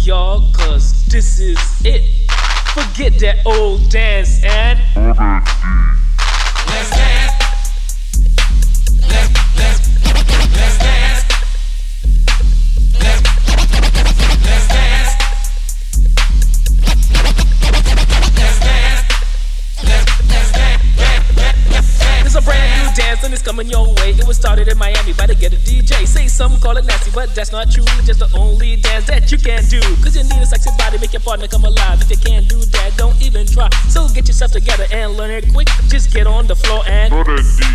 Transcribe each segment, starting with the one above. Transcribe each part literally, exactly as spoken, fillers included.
y'all, cause this is it. Forget that old dance and let's dance. Let's, let's, let's dance. Let's, let's dance. Let's dance. Let's, let's dance. There's a brand new dance and it's coming your way. It was started in Miami by the Get a D J. Say some call it nasty, but that's not true. Just the only dance that you can do. Cause you need a sexy body, make your partner come alive. If you can't do that, don't even try. So get yourself together and learn it quick. Just get on the floor and go to D.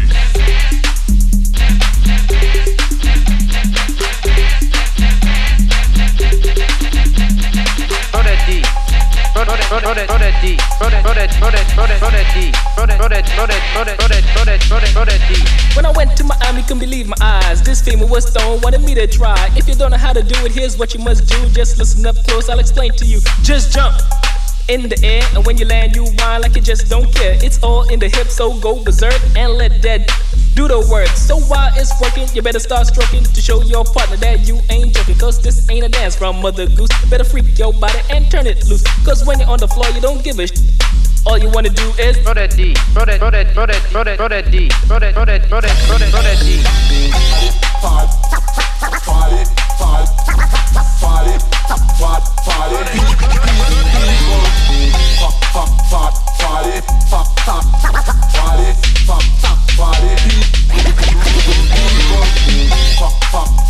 Go to D. Go to go to go to go to D. Go to go to go to go to go to D. Go to go to go to go to go to go to go to go to D. When I went to Miami, couldn't believe my eyes. This female was stone, wanted me to try. If you don't know how to do it, here's what you must do. Just listen up close, I'll explain to you. Just jump in the air, and when you land, you whine like you just don't care. It's all in the hips, so go berserk and let that do the work. So while it's working, you better start stroking to show your partner that you ain't joking. Cause this ain't a dance from Mother Goose. Better freak your body and turn it loose. Cause when you're on the floor, you don't give a sh. All you wanna do is throw that D, throw that, throw that, throw that, throw that, throw that D, throw that, throw that, throw that, throw that, throw that D. Party, party, party, party, party, party, pop, pop, pop, party, pop, pop, party, pop, pop, party, pop, pop.